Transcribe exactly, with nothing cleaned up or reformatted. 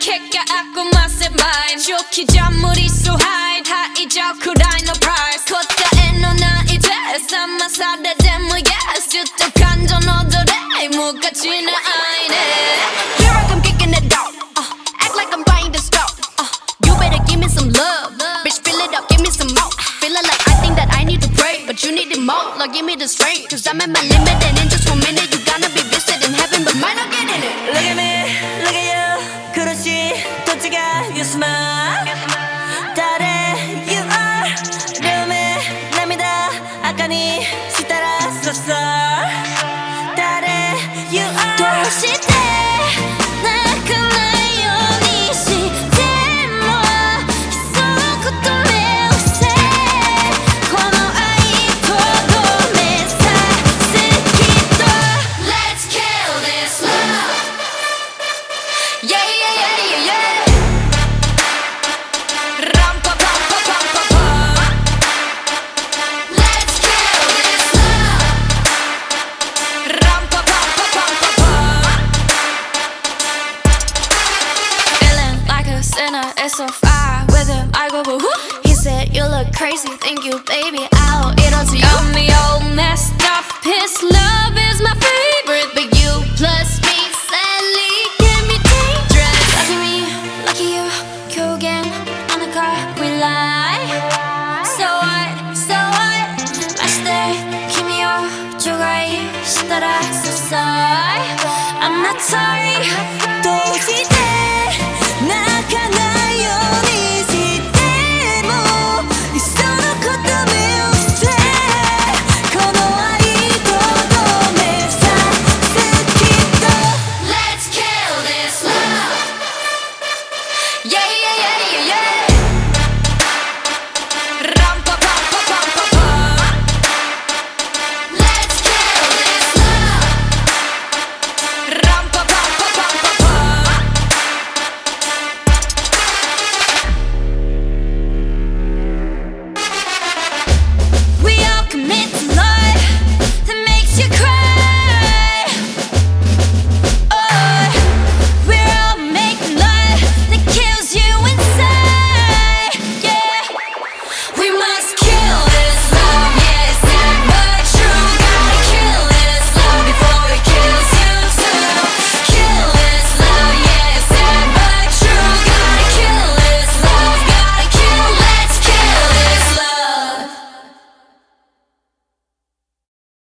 kick your aqua massive mind 좋기 전물이 so high 하이적 쿠라이 no price 걷다에 너나 이제 삼만 사대 데모 yes 주도 간전 너들의 무가치나 아이네 Here I come kicking it out uh, act like I'm buying the store uh, you better give me some love bitch fill it up give me some more feeling like I think that I need to pray but you need it more Lord give me the strength cause I'm at my limit and in just one minute you gonna be visiting heaven but might not get in it Look at me, look at you 그렇지 도치가 you smile 달에 you are 룸에 남이다 아까니 시따랐었어 달에 you are 도시대 It's so far with him, I go boo. He said, you look crazy, thank you, baby, I'll eat onto you. I'm the old messed up, his love is my favorite big